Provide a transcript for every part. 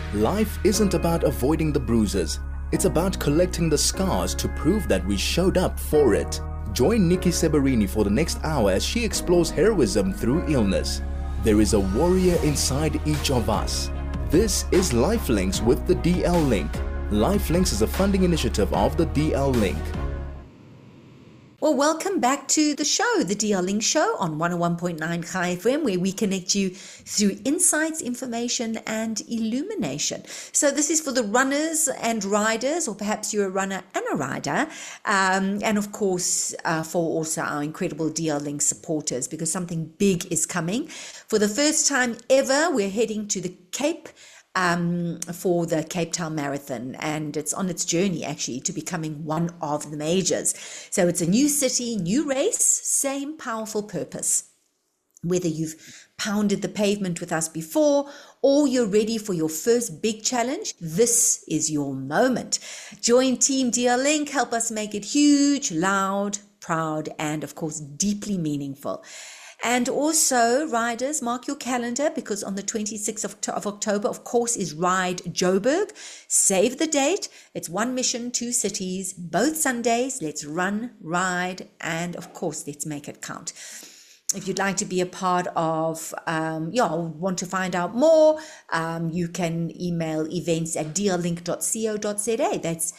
Life isn't about avoiding the bruises. It's about collecting the scars to prove that we showed up for it. Join Nikki Seberini for the next hour as she explores heroism through illness. There is a warrior inside each of us. This is Lifelinks with the DL Link. Lifelinks is a funding initiative of the DL Link. Well, welcome back to the show, the DL Link Show on 101.9 Chai FM, where we connect you through insights, information, and illumination. So this is for the runners and riders, or perhaps you're a runner and a rider, and of course for also our incredible DL Link supporters, because something big is coming. For the first time ever, we're heading to the Cape for the Cape Town Marathon, and it's on its journey actually to becoming one of the majors. So it's a new city, new race, same powerful purpose. Whether you've pounded the pavement with us before or you're ready for your first big challenge, this is your moment. Join Team DL Link, help us make it huge, loud, proud, and of course deeply meaningful. And also, riders, mark your calendar, because on the 26th of October, of course, is Ride Joburg. Save the date. It's one mission, two cities, both Sundays. Let's run, ride, and of course, let's make it count. If you'd like to be a part of, want to find out more, you can email events@dllink.co.za. That's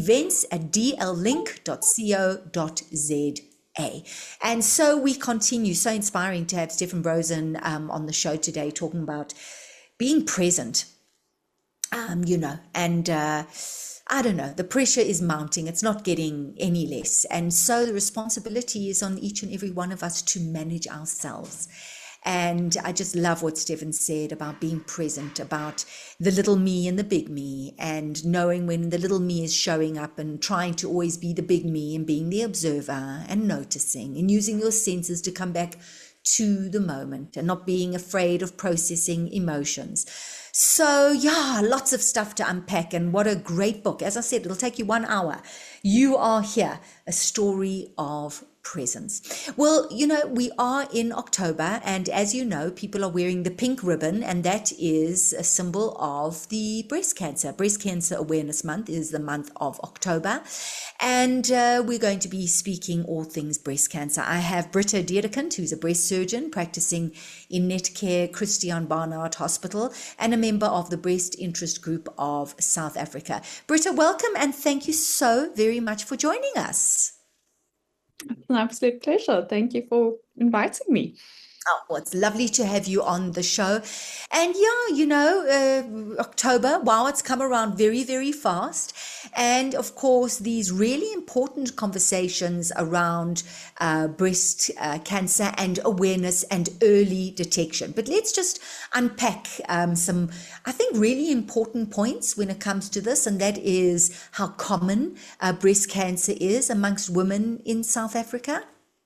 events@dllink.co.za. And so we continue. So inspiring to have Stephen Brosen on the show today, talking about being present, I don't know, the pressure is mounting. It's not getting any less. And so the responsibility is on each and every one of us to manage ourselves. And I just love what Stephen said about being present, about the little me and the big me, and knowing when the little me is showing up and trying to always be the big me and being the observer and noticing and using your senses to come back to the moment and not being afraid of processing emotions. So yeah, lots of stuff to unpack, and what a great book. As I said, it'll take you 1 hour. You Are Here, a story of presence. Well, we are in October, and as you know, people are wearing the pink ribbon, and that is a symbol of the breast cancer. Breast Cancer Awareness Month is the month of October, and we're going to be speaking all things breast cancer. I have Britta Dedekind, who's a breast surgeon practicing in Netcare Christiaan Barnard Hospital and a member of the Breast Interest Group of South Africa. Britta, welcome, and thank you so very much for joining us. It's an absolute pleasure. Thank you for inviting me. Oh, well, it's lovely to have you on the show. And October, wow, it's come around very, very fast. And of course, these really important conversations around breast cancer and awareness and early detection. But let's just unpack some, I think, really important points when it comes to this, and that is how common breast cancer is amongst women in South Africa.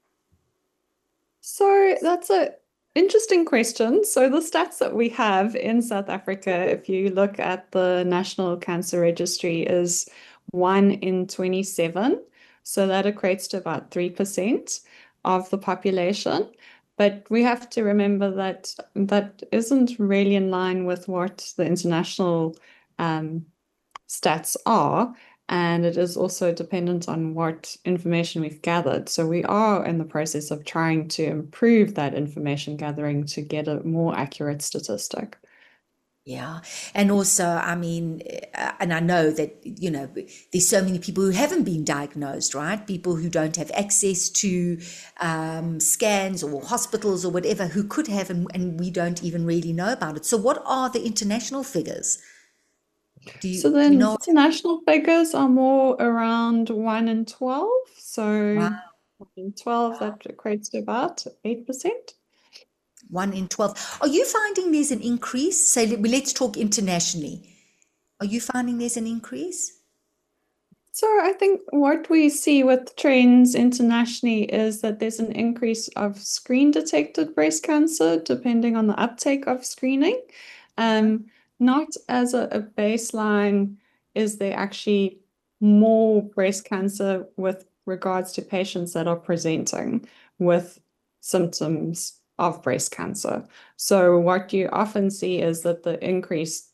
So that's an interesting question. So the stats that we have in South Africa, if you look at the National Cancer Registry, is 1 in 27. So that equates to about 3% of the population. But we have to remember that that isn't really in line with what the international stats are. And it is also dependent on what information we've gathered. So we are in the process of trying to improve that information gathering to get a more accurate statistic. Yeah. And also, and I know that, there's so many people who haven't been diagnosed, right? People who don't have access to scans or hospitals or whatever, who could have, and we don't even really know about it. So what are the international figures? So the international figures are more around 1 in 12. So wow. 1 in 12, that equates to about 8%. 1 in 12. Are you finding there's an increase? So let's talk internationally. Are you finding there's an increase? So I think what we see with trends internationally is that there's an increase of screen-detected breast cancer, depending on the uptake of screening. Not as a baseline, is there actually more breast cancer with regards to patients that are presenting with symptoms of breast cancer. So what you often see is that the increase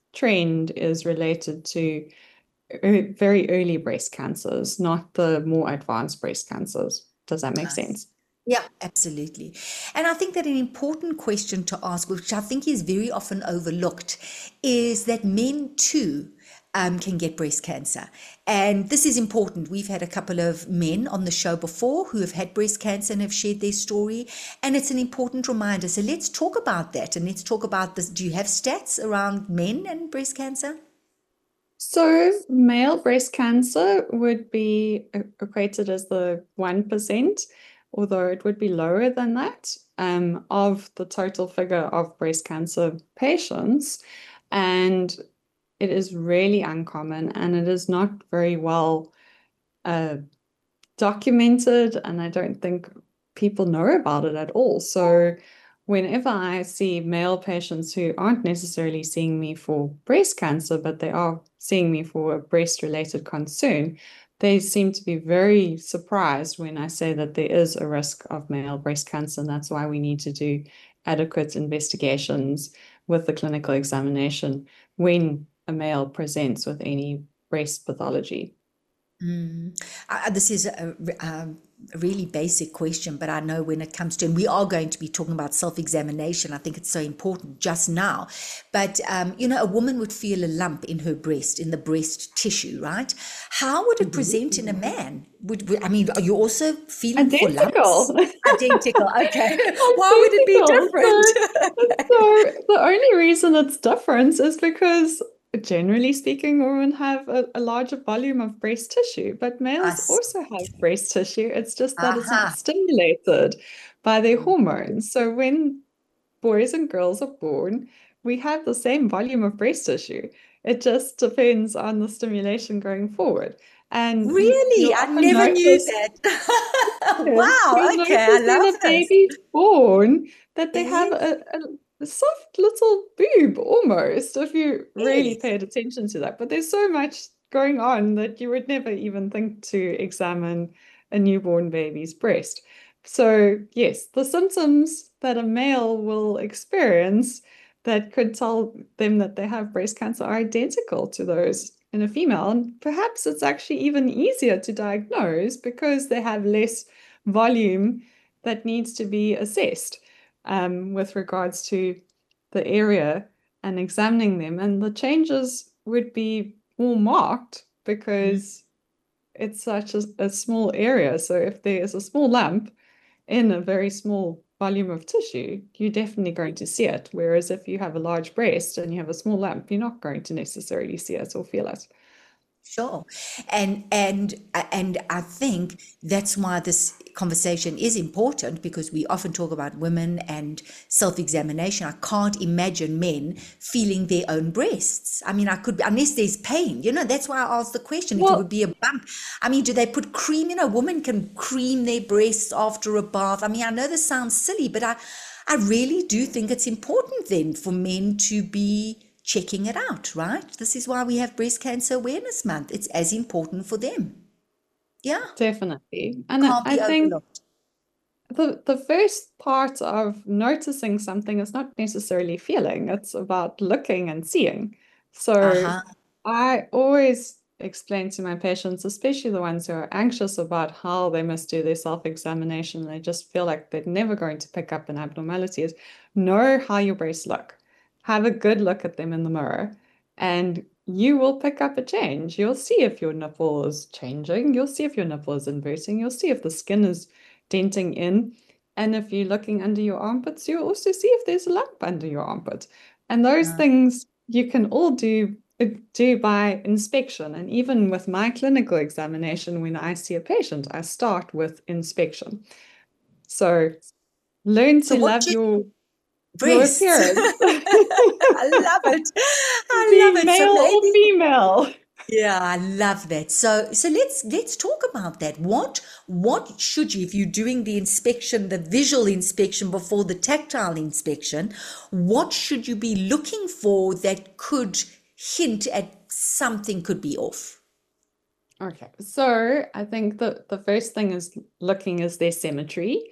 trend is related to very early breast cancers, not the more advanced breast cancers. Does that make sense? Yeah, absolutely. And I think that an important question to ask, which I think is very often overlooked, is that men too can get breast cancer. And this is important. We've had a couple of men on the show before who have had breast cancer and have shared their story. And it's an important reminder. So let's talk about that and let's talk about this. Do you have stats around men and breast cancer? So male breast cancer would be equated as the 1%, although it would be lower than that, of the total figure of breast cancer patients. And it is really uncommon and it is not very well documented, and I don't think people know about it at all. So whenever I see male patients who aren't necessarily seeing me for breast cancer, but they are seeing me for a breast-related concern, they seem to be very surprised when I say that there is a risk of male breast cancer, and that's why we need to do adequate investigations with the clinical examination when a male presents with any breast pathology. This is a really basic question, but I know when it comes to, and we are going to be talking about self-examination, I think it's so important just now. But, a woman would feel a lump in her breast, in the breast tissue, right? How would it present in a man? Are you also feeling for lumps? Identical. Identical. Okay. Why would it be different? So the only reason it's different is because generally speaking, women have a larger volume of breast tissue, but males also have breast tissue. It's just that it's not stimulated by their hormones. So when boys and girls are born, we have the same volume of breast tissue. It just depends on the stimulation going forward. And really, I never knew that. Wow. Okay, I love when a baby's born that they have a soft little boob almost, if you really paid attention to that. But there's so much going on that you would never even think to examine a newborn baby's breast. So yes, the symptoms that a male will experience that could tell them that they have breast cancer are identical to those in a female. And perhaps it's actually even easier to diagnose because they have less volume that needs to be assessed with regards to the area and examining them. And the changes would be more marked because it's such a small area. So if there is a small lump in a very small volume of tissue, you're definitely going to see it. Whereas if you have a large breast and you have a small lump, you're not going to necessarily see it or feel it. Sure. And I think that's why this conversation is important, because we often talk about women and self-examination. I can't imagine men feeling their own breasts. I mean, I could, unless there's pain, that's why I asked the question, if it would be a bump. I mean, do they put cream in? A woman can cream their breasts after a bath. I mean, I know this sounds silly, but I really do think it's important then for men to be checking it out, right? This is why we have Breast Cancer Awareness Month. It's as important for them. Yeah. Definitely. And I think the first part of noticing something is not necessarily feeling, it's about looking and seeing. So I always explain to my patients, especially the ones who are anxious about how they must do their self-examination, they just feel like they're never going to pick up an abnormality, is know how your breasts look. Have a good look at them in the mirror, and you will pick up a change. You'll see if your nipple is changing. You'll see if your nipple is inverting. You'll see if the skin is denting in. And if you're looking under your armpits, you'll also see if there's a lump under your armpit. And those things you can all do by inspection. And even with my clinical examination, when I see a patient, I start with inspection. So learn to love your breasts. I love it. I love it. Male or female. Yeah, I love that. So let's talk about that. What should you, if you're doing the inspection, the visual inspection before the tactile inspection, what should you be looking for that could hint at something could be off? Okay, so I think the first thing is looking, is there symmetry?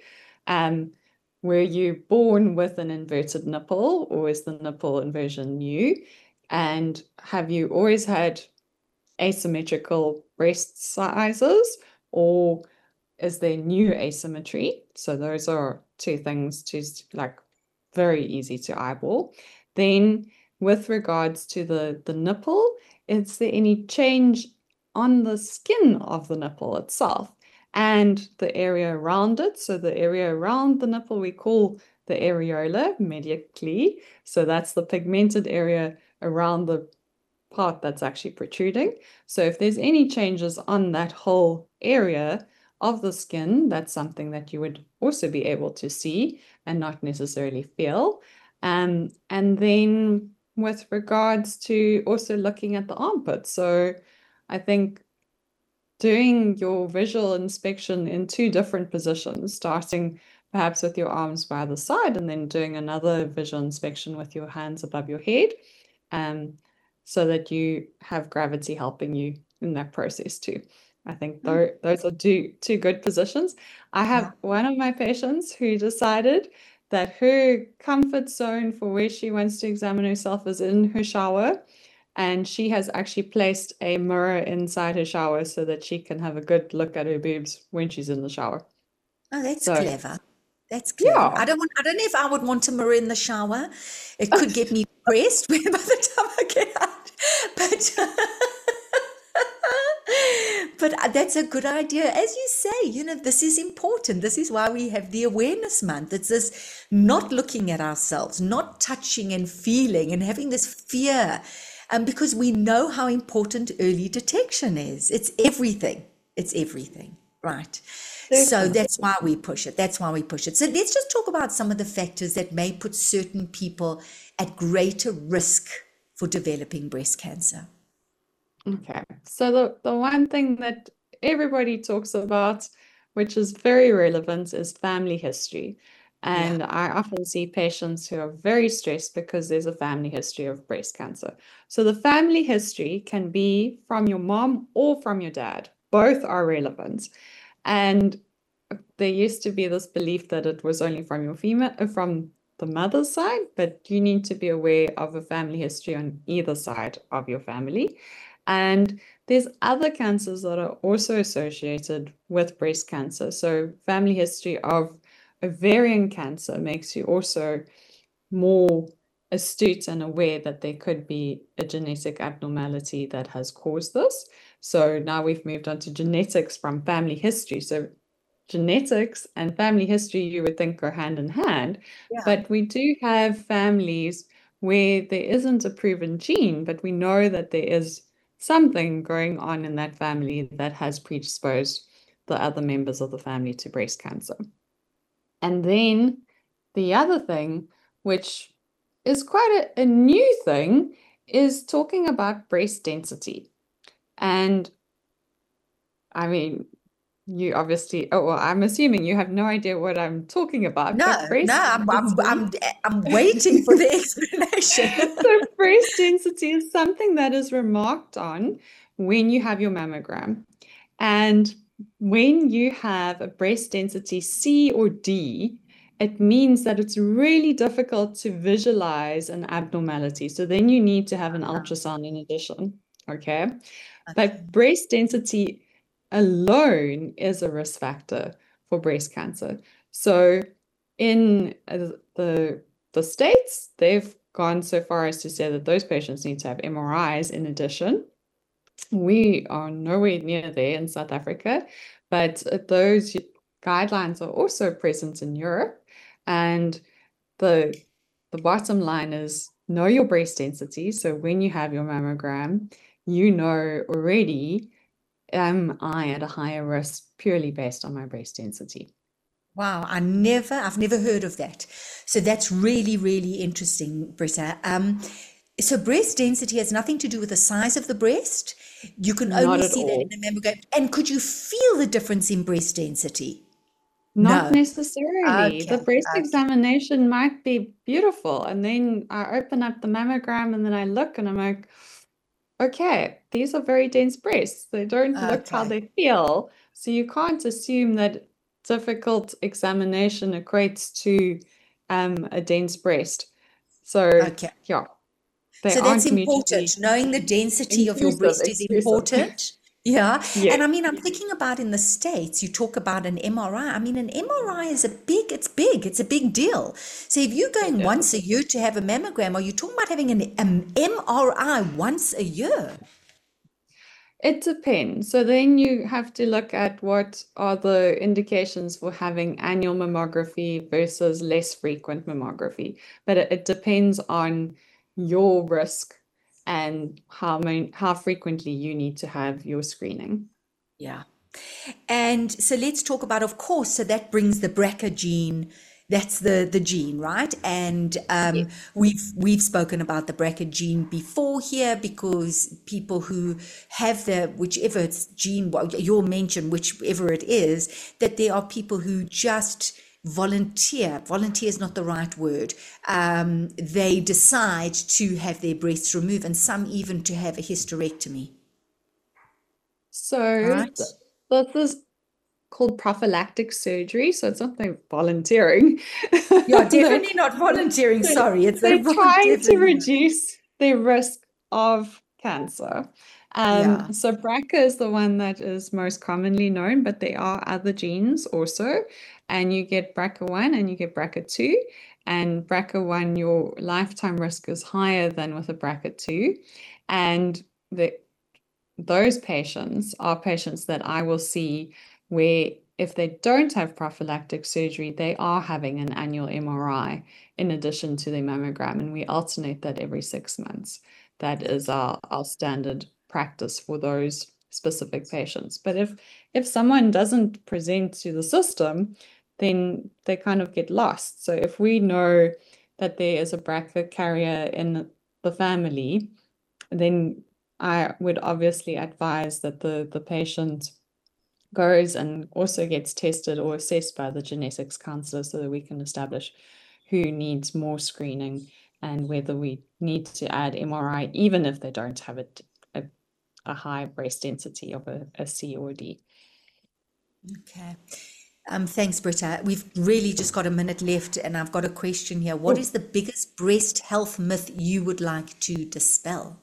Were you born with an inverted nipple, or is the nipple inversion new? And have you always had asymmetrical breast sizes, or is there new asymmetry? So those are two things to like very easy to eyeball. Then with regards to the nipple, is there any change on the skin of the nipple itself and the area around it? So the area around the nipple we call the areola medially. So that's the pigmented area around the part that's actually protruding. So if there's any changes on that whole area of the skin, that's something that you would also be able to see and not necessarily feel. And then with regards to also looking at the armpit. So I think doing your visual inspection in two different positions, starting perhaps with your arms by the side and then doing another visual inspection with your hands above your head, so that you have gravity helping you in that process too. I think those are two good positions. I have one of my patients who decided that her comfort zone for where she wants to examine herself is in her shower. And she has actually placed a mirror inside her shower so that she can have a good look at her boobs when she's in the shower. Oh, that's So, clever. That's clever. yeah. I don't know if I would want a mirror in the shower. It could get me depressed by the time I get out. But that's a good idea. As you say, this is important. This is why we have the awareness month. It's this not looking at ourselves, not touching and feeling and having this fear, because we know how important early detection is. It's everything. It's everything, right? So that's why we push it. That's why we push it. So let's just talk about some of the factors that may put certain people at greater risk for developing breast cancer. Okay. So the one thing that everybody talks about, which is very relevant, is family history. And I often see patients who are very stressed because there's a family history of breast cancer. So the family history can be from your mom or from your dad. Both are relevant. And there used to be this belief that it was only from from the mother's side, but you need to be aware of a family history on either side of your family. And there's other cancers that are also associated with breast cancer. So family history of ovarian cancer makes you also more astute and aware that there could be a genetic abnormality that has caused this. So now we've moved on to genetics from family history. So genetics and family history, you would think, go hand in hand, but we do have families where there isn't a proven gene, but we know that there is something going on in that family that has predisposed the other members of the family to breast cancer. And then the other thing, which is quite a new thing, is talking about breast density. And I mean, you obviously, I'm assuming you have no idea what I'm talking about. No, I'm waiting for the explanation. So breast density is something that is remarked on when you have your mammogram. And when you have a breast density C or D, it means that it's really difficult to visualize an abnormality. So then you need to have an ultrasound in addition. Okay. But breast density alone is a risk factor for breast cancer. So in the States, they've gone so far as to say that those patients need to have MRIs in addition. We are nowhere near there in South Africa, but those guidelines are also present in Europe. And the bottom line is know your breast density. So when you have your mammogram, you know already, am I at a higher risk purely based on my breast density? Wow, I've never heard of that. So that's really, really interesting, Britta. So breast density has nothing to do with the size of the breast. You can only see that in the mammogram. And could you feel the difference in breast density? Not necessarily. The breast examination might be beautiful. And then I open up the mammogram and then I look and I'm like, okay, these are very dense breasts. They don't look how they feel. So you can't assume that difficult examination equates to a dense breast. So, yeah. They So that's aren't important. mutually Knowing the density of your inclusive, breast is exclusive. important. Yeah. Yes. And I mean, I'm thinking about in the States, you talk about an MRI. I mean, an MRI is it's big, it's a big deal. So if you're going Yeah. once a year to have a mammogram, are you talking about having an MRI once a year? It depends. So then you have to look at what are the indications for having annual mammography versus less frequent mammography. But it depends on your risk and how frequently you need to have your screening. Yeah. And so let's talk about, of course, so that brings the BRCA gene. That's the gene, right? And Yes. we've spoken about the BRCA gene before here because people who have the whichever it's gene, well, you'll mention whichever it is, that there are people who just volunteer is not the right word, they decide to have their breasts removed, and some even to have a hysterectomy, So right? this is called prophylactic surgery. So it's not like volunteering. Yeah, They're, definitely not volunteering. Sorry, it's a they're trying to definitely not. reduce the risk of cancer. Yeah. So BRCA is the one that is most commonly known, but there are other genes also. And you get BRCA1 and you get BRCA2. And BRCA1, your lifetime risk is higher than with a BRCA2. And those patients are patients that I will see where if they don't have prophylactic surgery, they are having an annual MRI in addition to their mammogram, and we alternate that every 6 months. That is our standard practice for those specific patients. But if someone doesn't present to the system, then they kind of get lost. So if we know that there is a BRCA carrier in the family, then I would obviously advise that the patient goes and also gets tested or assessed by the genetics counselor so that we can establish who needs more screening and whether we need to add MRI, even if they don't have a high breast density of a C or D. Okay. Thanks, Britta. We've really just got a minute left, and I've got a question here. What is the biggest breast health myth you would like to dispel?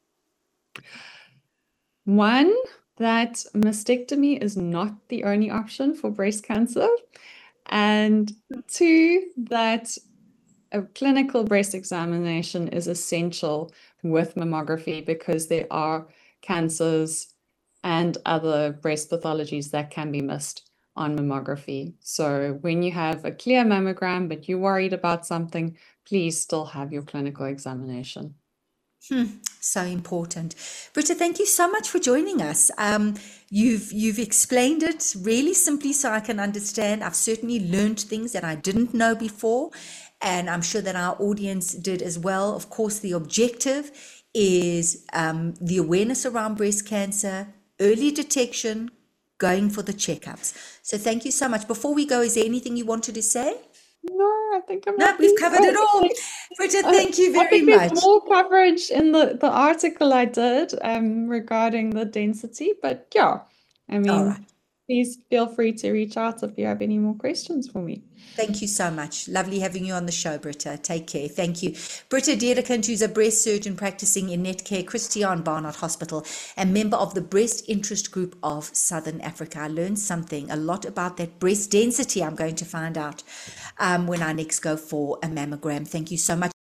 One, that mastectomy is not the only option for breast cancer. And two, that a clinical breast examination is essential with mammography because there are cancers and other breast pathologies that can be missed on mammography. So when you have a clear mammogram, but you're worried about something, please still have your clinical examination. So important. Britta, thank you so much for joining us. You've explained it really simply so I can understand. I've certainly learned things that I didn't know before, and I'm sure that our audience did as well. Of course, the objective is the awareness around breast cancer, early detection, going for the checkups. So thank you so much. Before we go, is there anything you wanted to say? No, I think I'm No, happy. we've covered it all. Britta, thank you I very think there's much. more coverage in the article I did regarding the density, but yeah, I All right. mean, please feel free to reach out if you have any more questions for me. Thank you so much. Lovely having you on the show, Britta. Take care. Thank you. Britta Dedekind, who's a breast surgeon practicing in Netcare Christiaan Barnard Hospital and member of the Breast Interest Group of Southern Africa. I learned a lot about that breast density I'm going to find out when I next go for a mammogram. Thank you so much.